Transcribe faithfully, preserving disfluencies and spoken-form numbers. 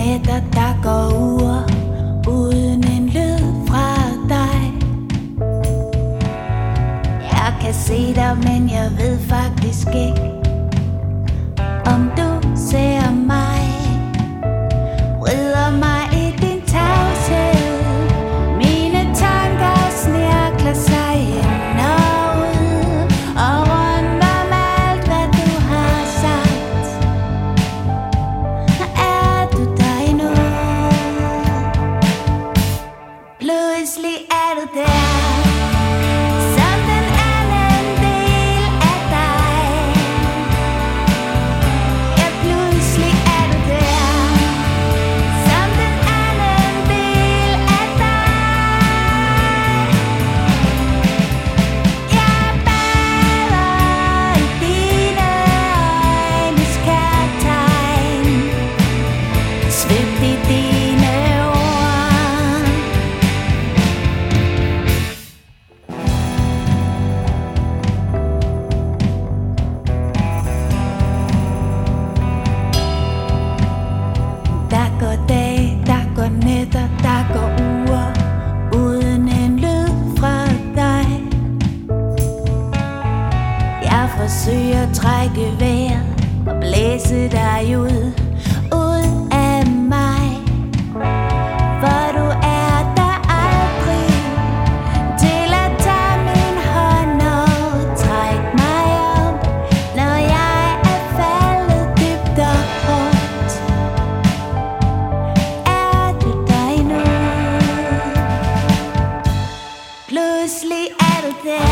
nætter, der går uger uden en lyd fra dig. Jeg kan se dig, men jeg ved faktisk ikke, om du ser mig. Vrider mig i din tavshed. Mine tanker snirkler sig ind og ud og rundt om alt, hvad du har sagt. Er du der endnu? Pludselig er du der, som den anden del af dig. Ja, pludselig er du der, som den anden del af dig. Jeg bader i dine øjnes kærtegn, svøbt i dine ord. Der går dage, der går nætter, der går uger uden en lyd fra dig. Jeg forsøger at trække vejret og blæse dig ud, ud af mig. For du er der aldrig til at tage min hånd og trække mig om, når jeg er faldet dybt og hårdt. Er du der endnu? Pludselig er du der.